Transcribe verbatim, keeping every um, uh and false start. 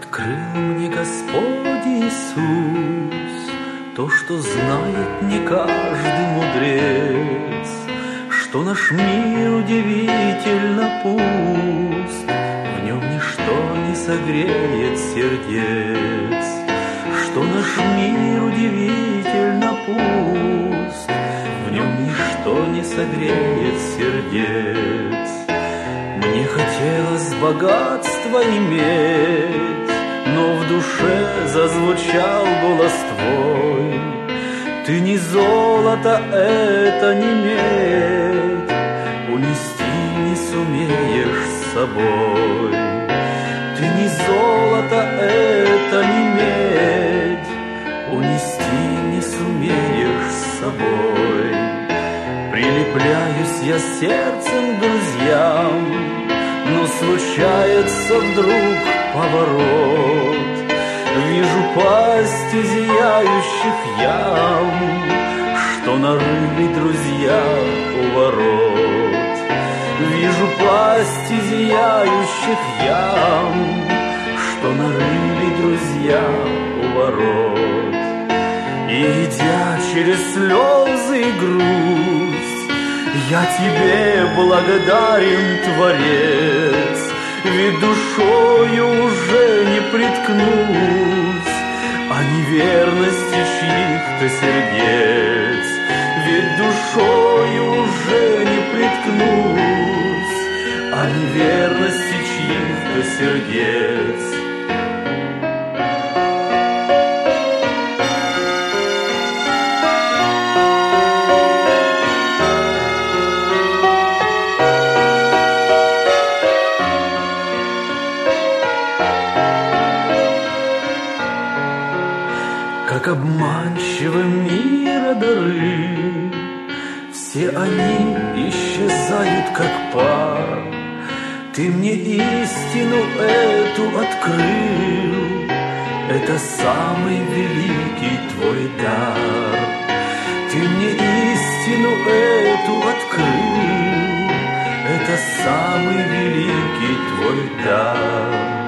Открыл мне Господь Иисус то, что знает не каждый мудрец, что наш мир удивительно пуст, в нем ничто не согреет сердец, что наш мир удивительно пуст, в нем ничто не согреет сердец. Мне хотелось богатства иметь, но в душе зазвучал голос твой: ты ни золото это, ни медь унести не сумеешь с собой. Ты ни золото это, ни медь унести не сумеешь с собой. Прилепляюсь я сердцем к друзьям, но случается вдруг поворот. Вижу пасти зияющих ям, что нарыли друзья у ворот. Вижу пасти зияющих ям, что нарыли друзья у ворот. И идя через слезы и грусть, я тебе благодарен, Творец, ведь душою уже не приткнусь о неверности чьих-то сердец. Ведь душою уже не приткнусь о неверности чьих-то сердец. Как обманчивы мира дары, все они исчезают, как пар. Ты мне истину эту открыл, это самый великий твой дар. Ты мне истину эту открыл, это самый великий твой дар.